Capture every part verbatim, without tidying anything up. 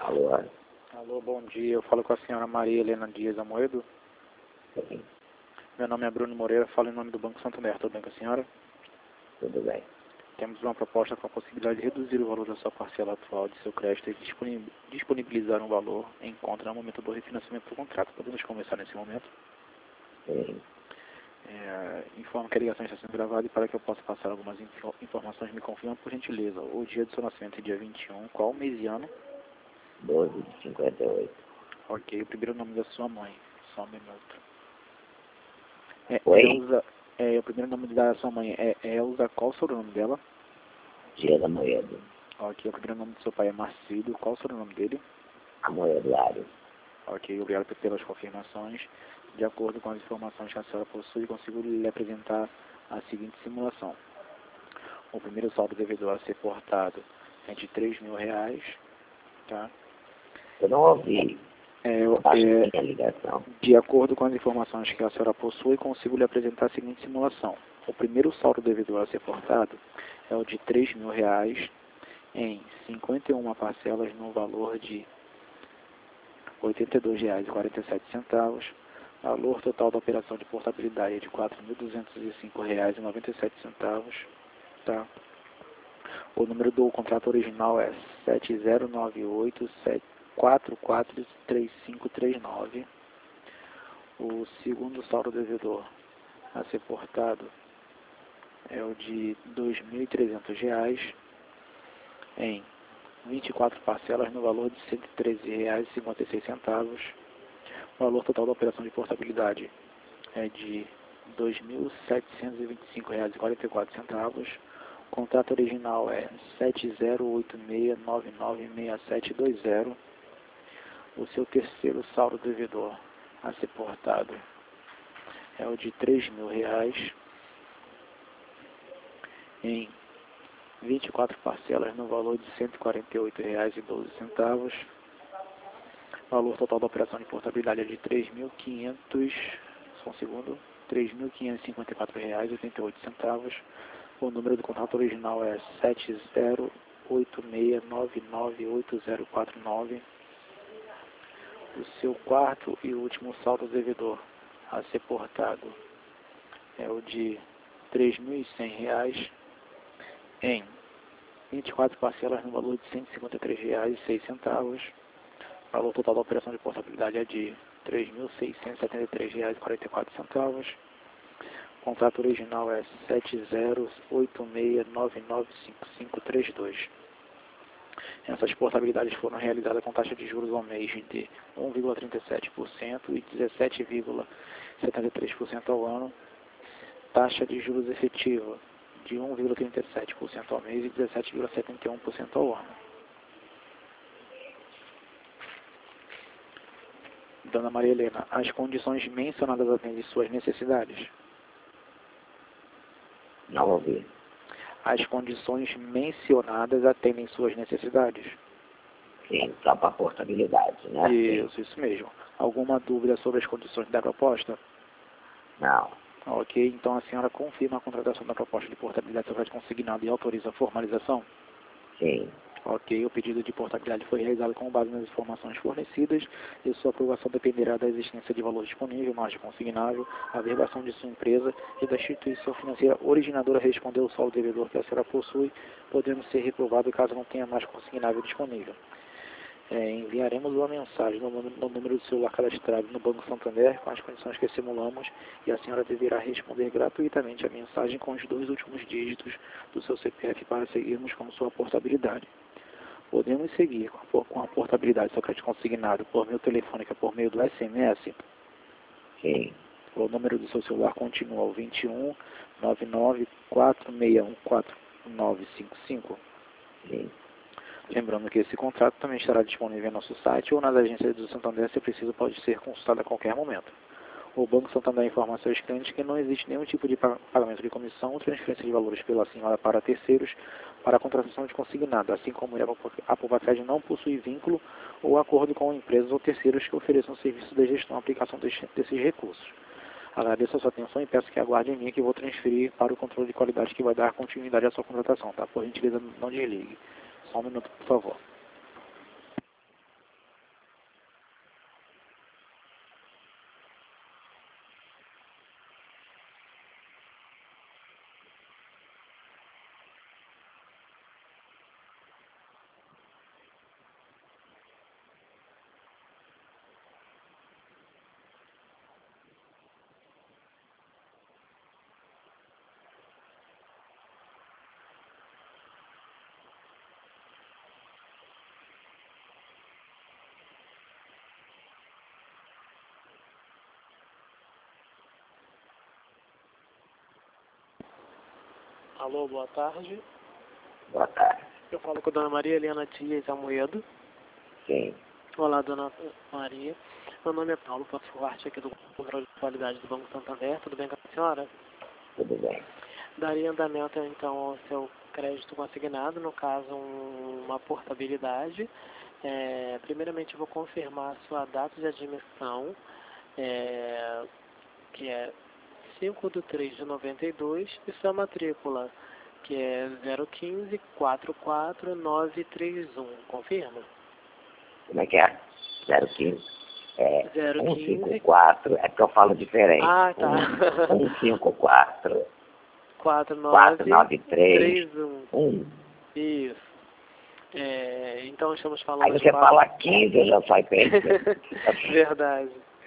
Alô? Alô, bom dia. Eu falo com a senhora Maria Helena Dias Amoedo. Sim, Meu nome é Bruno Moreira, falo em nome do Banco Santander. Tudo bem com a senhora? tudo bem. Temos uma proposta com a possibilidade de reduzir o valor da sua parcela atual de seu crédito e disponi- disponibilizar um valor em conta no momento do refinanciamento do contrato. Podemos começar nesse momento? Sim, É, informo que a ligação está sendo gravada e para que eu possa passar algumas info- informações, me confirma por gentileza. O dia do seu nascimento é dia vinte e um, qual mês e ano? doze de cinquenta e oito. Ok, o primeiro nome da sua mãe. Só um minuto. É Oi? Elza, é, o primeiro nome da sua mãe é Elza, qual o sobrenome dela? Dias Amoedo. Ok, o primeiro nome do seu pai é Marcílio, qual o sobrenome dele? Amoedo Ares. Ok, obrigado pelas confirmações. De acordo com as informações que a senhora possui, consigo lhe apresentar a seguinte simulação. O primeiro saldo devedor a ser portado é de três mil reais, tá? Eu não ouvi. É, eu- Acho é, que a ligação. de acordo com as informações que a senhora possui, consigo lhe apresentar a seguinte simulação. O primeiro saldo devedor a ser portado é o de três mil reais em cinquenta e uma parcelas no valor de oitenta e dois reais e quarenta e sete centavos. Valor total da operação de portabilidade é de quatro mil duzentos e cinco reais e noventa e sete centavos. Tá? O número do contrato original é sete zero nove oito quatro quatro três cinco três nove. O segundo saldo devedor a ser portado é o de dois mil e trezentos reais em vinte e quatro parcelas no valor de cento e treze reais e cinquenta e seis centavos. O valor total da operação de portabilidade é de dois mil setecentos e vinte e cinco reais e quarenta e quatro centavos. O contrato original é sete zero oito seis nove nove seis sete dois zero. O seu terceiro saldo devedor a ser portado é o de três mil reais em vinte e quatro parcelas no valor de cento e quarenta e oito reais e doze centavos. O valor total da operação de portabilidade é de três mil e quinhentos, só um segundo, três mil quinhentos e cinquenta e quatro reais e oitenta e oito centavos. O número do contrato original é sete zero oito seis nove nove oito zero quatro nove. O seu quarto e último saldo devedor a ser portado é o de três mil e cem reais em vinte e quatro parcelas no valor de cento e cinquenta e três reais e seis centavos. O valor total da operação de portabilidade é de três mil seiscentos e setenta e três reais e quarenta e quatro centavos. O contrato original é sete zero oito seis nove nove cinco cinco três dois. Essas portabilidades foram realizadas com taxa de juros ao mês de um vírgula trinta e sete por cento e dezessete vírgula setenta e três por cento ao ano. Taxa de juros efetiva de um vírgula trinta e sete por cento ao mês e dezessete vírgula setenta e um por cento ao ano. Dona Maria Helena, as condições mencionadas atendem suas necessidades? Não ouvi. As condições mencionadas atendem suas necessidades? Sim, só para portabilidade, né? Sim. Isso, isso mesmo. Alguma dúvida sobre as condições da proposta? Não. Ok, então a senhora confirma a contratação da proposta de portabilidade sobre crédito consignado e autoriza a formalização? Sim. Ok, o pedido de portabilidade foi realizado com base nas informações fornecidas e sua aprovação dependerá da existência de valor disponível, margem consignável, a verbação de sua empresa e da instituição financeira originadora responder o saldo devedor que a senhora possui, podendo ser reprovado caso não tenha mais consignável disponível. É, enviaremos uma mensagem no, no número do celular cadastrado no Banco Santander com as condições que simulamos e a senhora deverá responder gratuitamente a mensagem com os dois últimos dígitos do seu C P F para seguirmos com sua portabilidade. Podemos seguir com a, com a portabilidade do seu crédito consignado por meio telefônico por meio do S M S. Sim. O número do seu celular continua o vinte e um, nove nove, quatro seis um quatro nove cinco cinco. Sim. Lembrando que esse contrato também estará disponível em nosso site ou nas agências do Santander, se preciso, pode ser consultado a qualquer momento. O Banco Santander informa a seus clientes que não existe nenhum tipo de pagamento de comissão ou transferência de valores pela senhora para terceiros para a contratação de consignado, assim como a Povacred não possui vínculo ou acordo com empresas ou terceiros que ofereçam serviço de gestão e aplicação desses recursos. Agradeço a sua atenção e peço que aguarde em mim que vou transferir para o controle de qualidade que vai dar continuidade à sua contratação, tá? Por gentileza, não desligue. Só um minuto, por favor. Alô, boa tarde. Boa tarde. Eu falo com a dona Maria Helena Dias Amoedo. Sim. Olá, dona Maria. Meu nome é Paulo, faço parte aqui do controle de qualidade do Banco Santander. Tudo bem com a senhora? Tudo bem. Daria andamento, então, ao seu crédito consignado, no caso, um, uma portabilidade. É, primeiramente, eu vou confirmar a sua data de admissão, é, que é cinco de três de noventa e dois, e sua matrícula, que é zero um cinco, quatro quatro nove três um. Confirma? Como é que é? zero um cinco. É zero um cinco. cento e cinquenta e quatro. É que eu falo diferente. Ah, tá. cento e cinquenta e quatro. quatro quatro nove nove três. três um. um. Isso. É, então estamos falando... Aí você quatro... fala quinze, eu já saio perto. Verdade.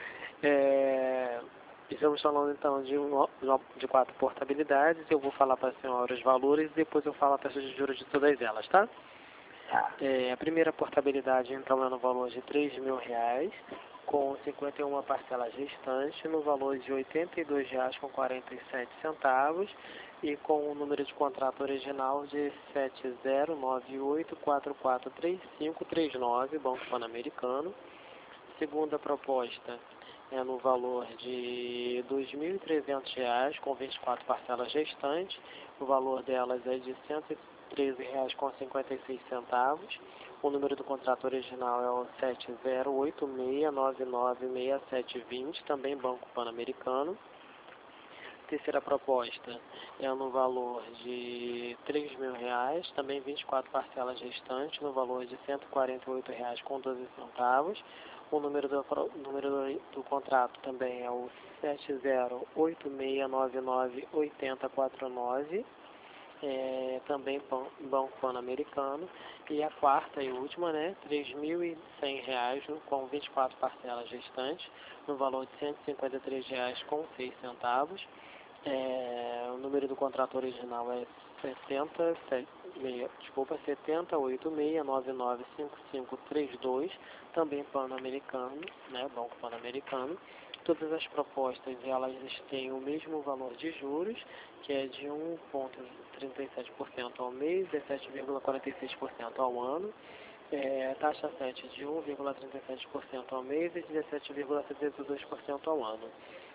É, estamos falando então de, um, de quatro portabilidades. Eu vou falar para a senhora os valores e depois eu falo a taxa de juros de todas elas, tá? Tá. É, a primeira portabilidade então é no valor de três mil reais, com cinquenta e uma parcelas restantes, no valor de oitenta e dois reais com quarenta e sete centavos e com o número de contrato original de sete zero nove oito quatro quatro três cinco três nove, Banco Pan-Americano. Segunda proposta é no valor de dois mil e trezentos reais, com vinte e quatro parcelas restantes. O valor delas é de cento e treze reais com cinquenta e seis centavos. O número do contrato original é o sete zero oito seis nove nove seis sete dois zero, também Banco Pan-Americano. Terceira proposta é no valor de três mil reais, também vinte e quatro parcelas restantes, no valor de cento e quarenta e oito reais com doze centavos. O número do, número do, do contrato também é o sete zero oito seis nove nove oito zero quatro nove, é, também pan, Banco Pan-Americano. E a quarta e última, né, três mil e cem reais com vinte e quatro parcelas restantes, no valor de cento e cinquenta e três reais com seis centavos. É, o número do contrato original é setenta, meia, desculpa, setenta oito seis nove nove cinco cinco três dois, também Pan-Americano, né, Banco Pan-Americano. Todas as propostas elas têm o mesmo valor de juros, que é de um vírgula trinta e sete por cento ao mês, dezessete vírgula quarenta e seis por cento ao ano. É, taxa sete de um vírgula trinta e sete por cento ao mês e dezessete vírgula setenta e dois por cento ao ano.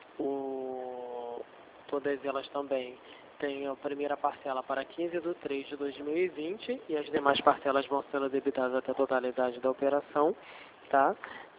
O, todas elas também têm a primeira parcela para quinze de três de dois mil e vinte e as demais parcelas vão sendo debitadas até a totalidade da operação, tá?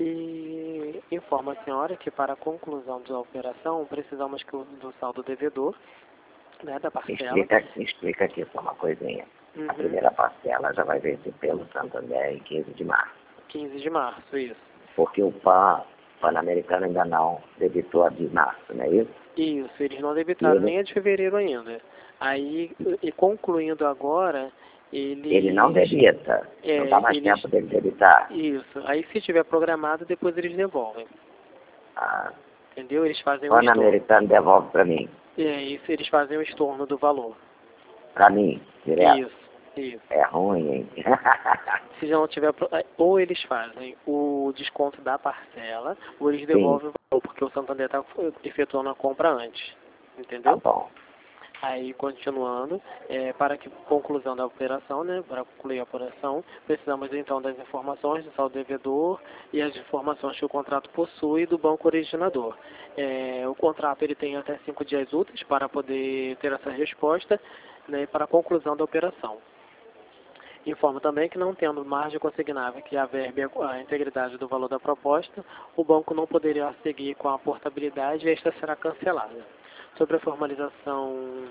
E informo a senhora que para a conclusão da operação precisamos que o, do saldo devedor, né, da parcela... Explica, explica aqui só uma coisinha. Uhum. A primeira parcela já vai vencer pelo Santander em quinze de março. quinze de março, isso. Porque o PAN, Pan-Americano ainda não debitou a de março, não é isso? Isso, eles não debitaram ele, nem a de fevereiro ainda. Aí, e concluindo agora, ele... Ele não debita, é, não dá mais eles, tempo dele debitar. Isso, aí se tiver programado, depois eles devolvem. Ah, Entendeu? Eles fazem o estorno. Pan-Americano devolve para mim. É, isso, eles fazem o estorno do valor. Para mim, direto. Isso, isso. É ruim, hein? Se já não tiver... Ou eles fazem o desconto da parcela, ou eles devolvem Sim. o valor, porque o Santander está efetuando a compra antes. Entendeu? Tá bom. Aí, continuando, é, para que conclusão da operação, né, para concluir a operação, precisamos então das informações do saldo devedor e as informações que o contrato possui do banco originador. É, o contrato ele tem até cinco dias úteis para poder ter essa resposta, né, para a conclusão da operação. Informo também que, não tendo margem consignável que averbe a integridade do valor da proposta, o banco não poderia seguir com a portabilidade e esta será cancelada. Sobre a formalização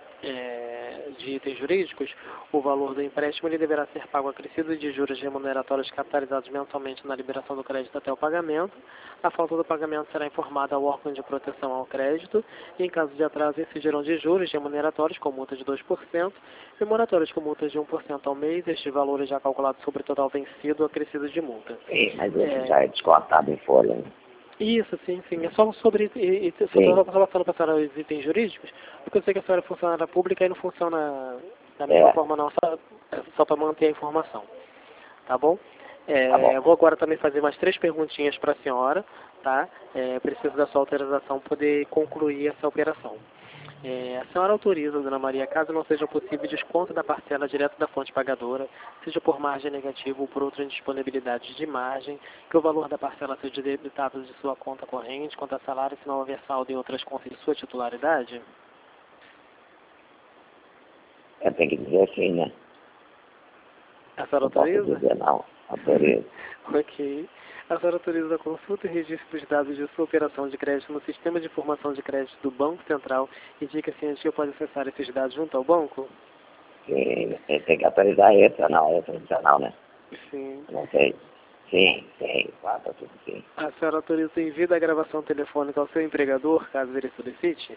é, de itens jurídicos, o valor do empréstimo ele deverá ser pago acrescido de juros remuneratórios capitalizados mensalmente na liberação do crédito até o pagamento. A falta do pagamento será informada ao órgão de proteção ao crédito e, em caso de atraso, incidirão de juros remuneratórios com multa de dois por cento e moratórios com multas de um por cento ao mês. Estes valores já calculados sobre o total vencido acrescido de multa. Sim, mas isso é, já é descontado em folha, hein? Isso, sim, sim. É só sobre... E, e, só passando para a senhora os itens jurídicos, porque eu sei que a senhora é funcionária pública e não funciona da mesma é. forma não, só, só para manter a informação. Tá bom? É, tá bom. Eu vou agora também fazer mais três perguntinhas para a senhora, tá? É, preciso da sua autorização para poder concluir essa operação. É, a senhora autoriza, dona Maria, caso não seja possível desconto da parcela direto da fonte pagadora, seja por margem negativa ou por outra indisponibilidade de margem, que o valor da parcela seja debitado de sua conta corrente, conta salário, se não houver saldo em outras contas de sua titularidade? Eu tenho que dizer sim, né? A senhora Não posso autoriza? dizer não. Autorizo. Ok. A senhora autoriza a consulta e registro dos dados de sua operação de crédito no Sistema de Informação de Crédito do Banco Central e indica se a gente pode acessar esses dados junto ao banco? Sim, você tem que autorizar esse ou não, esse adicional, né? Sim. Não sei. Sim, sim, claro, tá tudo sim. A senhora autoriza o envio da gravação telefônica ao seu empregador, caso ele solicite?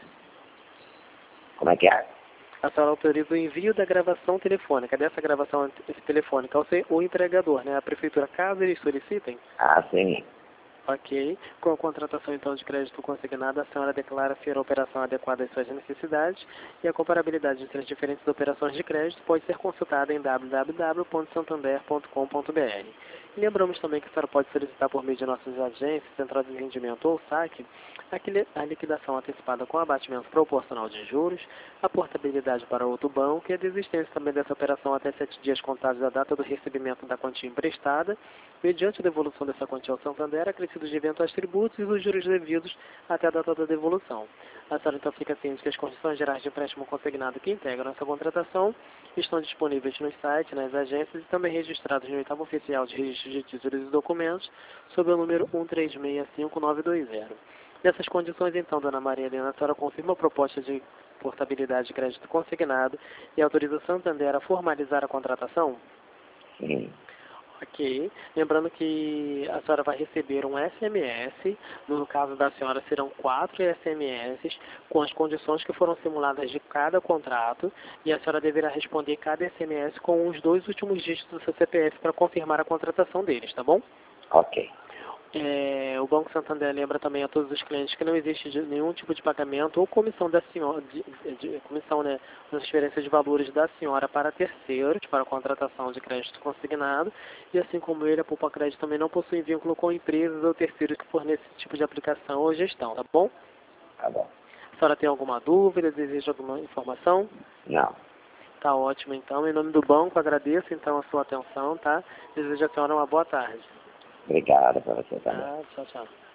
Como é que é? A senhora autoriza o envio da gravação telefônica, dessa gravação telefônica ao seu o empregador, né? A prefeitura, caso eles solicitem? Ah, sim. Ok. Com a contratação, então, de crédito consignado, a senhora declara ser a operação adequada às suas necessidades e a comparabilidade entre as diferentes operações de crédito pode ser consultada em w w w ponto santander ponto com ponto b r. E lembramos também que a senhora pode solicitar por meio de nossas agências, central de rendimento ou saque, a liquidação antecipada com abatimento proporcional de juros, a portabilidade para outro banco e a desistência também dessa operação até sete dias contados da data do recebimento da quantia emprestada, mediante a devolução dessa quantia ao Santander, acrescidos de eventuais tributos e os juros devidos até a data da devolução. A senhora então fica ciente que as condições gerais de empréstimo consignado que integram essa contratação estão disponíveis no site, nas agências e também registrados no oitavo oficial de registro de títulos e documentos, sob o número um três seis cinco nove dois zero. Nessas condições, então, dona Maria Helena, a senhora confirma a proposta de portabilidade de crédito consignado e autoriza o Santander a formalizar a contratação? Sim. Ok. Lembrando que a senhora vai receber um S M S, no caso da senhora serão quatro S M S, com as condições que foram simuladas de cada contrato, e a senhora deverá responder cada S M S com os dois últimos dígitos do seu C P F para confirmar a contratação deles, tá bom? Ok. É, o Banco Santander lembra também a todos os clientes que não existe de, nenhum tipo de pagamento ou comissão da senhora, de, de, comissão, né, transferência de valores da senhora para terceiros, para a contratação de crédito consignado, e assim como ele, a Poupa Crédito também não possui vínculo com empresas ou terceiros que fornecem esse tipo de aplicação ou gestão, tá bom? Tá bom. A senhora tem alguma dúvida, deseja alguma informação? Não. Tá ótimo, então. Em nome do banco, agradeço então a sua atenção, tá? Desejo a senhora uma boa tarde. Obrigado para você também. Tá, tchau, tchau.